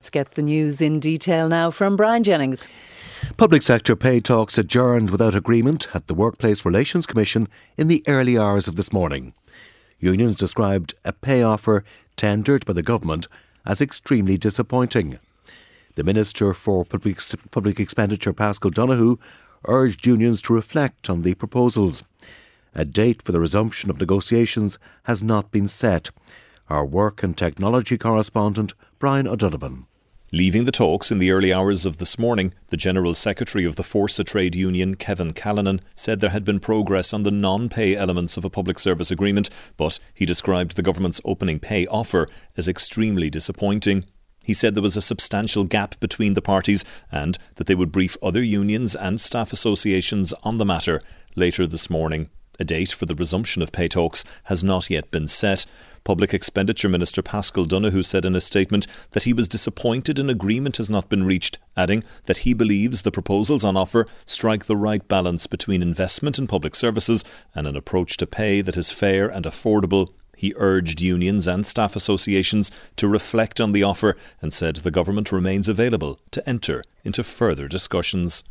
Let's get the news in detail now from Brian Jennings. Public sector pay talks adjourned without agreement at the Workplace Relations Commission in the early hours of this morning. Unions described a pay offer tendered by the government as extremely disappointing. The Minister for Public Expenditure, Paschal Donohoe, urged unions to reflect on the proposals. A date for the resumption of negotiations has not been set. Our work and technology correspondent, Brian O'Donovan. Leaving the talks in the early hours of this morning, the General Secretary of the Forsa Trade Union, Kevin Callanan, said there had been progress on the non-pay elements of a public service agreement, but he described the government's opening pay offer as extremely disappointing. He said there was a substantial gap between the parties and that they would brief other unions and staff associations on the matter later this morning. A date for the resumption of pay talks has not yet been set. Public Expenditure Minister Paschal Donohoe said in a statement that he was disappointed an agreement has not been reached, adding that he believes the proposals on offer strike the right balance between investment in public services and an approach to pay that is fair and affordable. He urged unions and staff associations to reflect on the offer and said the government remains available to enter into further discussions.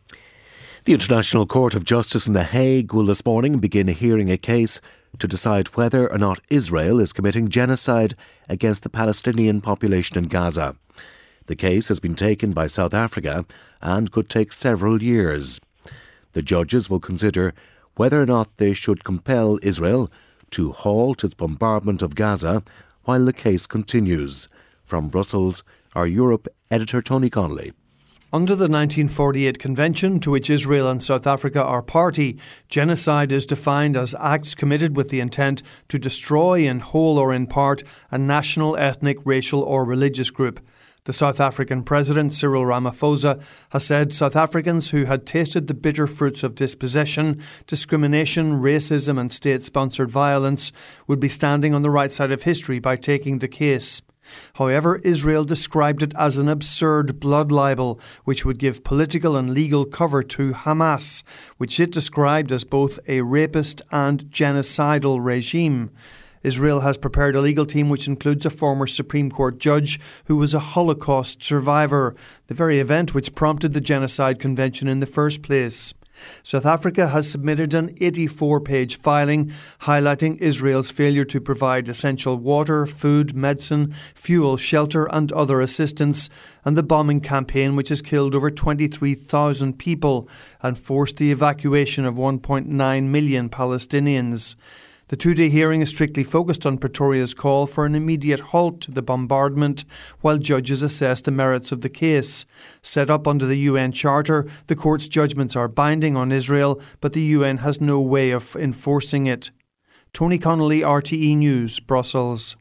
The International Court of Justice in The Hague will this morning begin hearing a case to decide whether or not Israel is committing genocide against the Palestinian population in Gaza. The case has been taken by South Africa and could take several years. The judges will consider whether or not they should compel Israel to halt its bombardment of Gaza while the case continues. From Brussels, our Europe editor Tony Connolly. Under the 1948 Convention, to which Israel and South Africa are party, genocide is defined as acts committed with the intent to destroy in whole or in part a national, ethnic, racial or religious group. The South African President, Cyril Ramaphosa, has said South Africans who had tasted the bitter fruits of dispossession, discrimination, racism and state-sponsored violence would be standing on the right side of history by taking the case. However, Israel described it as an absurd blood libel, which would give political and legal cover to Hamas, which it described as both a rapist and genocidal regime. Israel has prepared a legal team which includes a former Supreme Court judge who was a Holocaust survivor, the very event which prompted the Genocide Convention in the first place. South Africa has submitted an 84-page filing highlighting Israel's failure to provide essential water, food, medicine, fuel, shelter and other assistance, and the bombing campaign which has killed over 23,000 people and forced the evacuation of 1.9 million Palestinians. The two-day hearing is strictly focused on Pretoria's call for an immediate halt to the bombardment while judges assess the merits of the case. Set up under the UN Charter, the court's judgments are binding on Israel, but the UN has no way of enforcing it. Tony Connolly, RTE News, Brussels.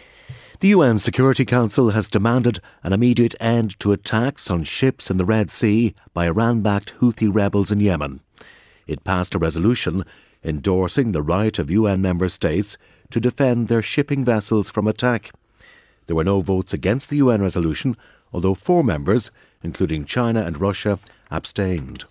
The UN Security Council has demanded an immediate end to attacks on ships in the Red Sea by Iran-backed Houthi rebels in Yemen. It passed a resolution endorsing the right of UN member states to defend their shipping vessels from attack. There were no votes against the UN resolution, although 4 members, including China and Russia, abstained.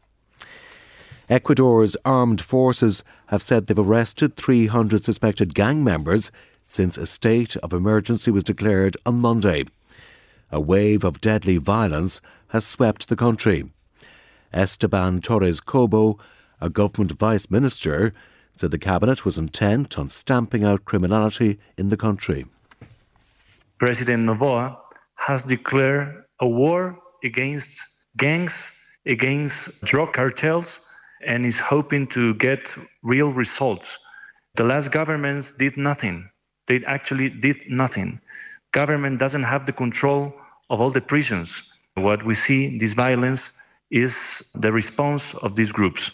Ecuador's armed forces have said they've arrested 300 suspected gang members since a state of emergency was declared on Monday. A wave of deadly violence has swept the country. Esteban Torres Cobo, a government vice minister, said the cabinet was intent on stamping out criminality in the country. President Noboa has declared a war against gangs, against drug cartels, and is hoping to get real results. The last governments did nothing. They actually did nothing. Government doesn't have the control of all the prisons. What we see, this violence, is the response of these groups.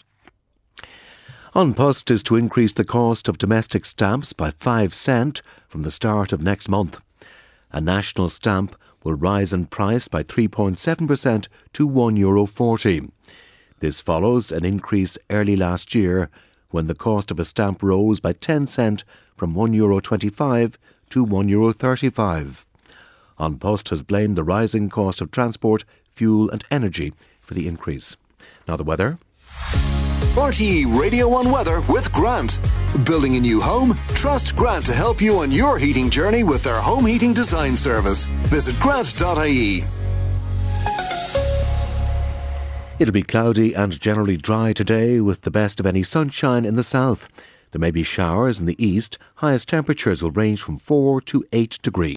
An Post is to increase the cost of domestic stamps by 5 cents from the start of next month. A national stamp will rise in price by 3.7% to €1.40. This follows an increase early last year when the cost of a stamp rose by 10 cents from €1.25 to €1.35. An Post has blamed the rising cost of transport, fuel and energy for the increase. Now the weather. RTE Radio 1 weather with Grant. Building a new home? Trust Grant to help you on your heating journey with their home heating design service. Visit grant.ie. It'll be cloudy and generally dry today with the best of any sunshine in the south. There may be showers in the east. Highest temperatures will range from 4 to 8 degrees.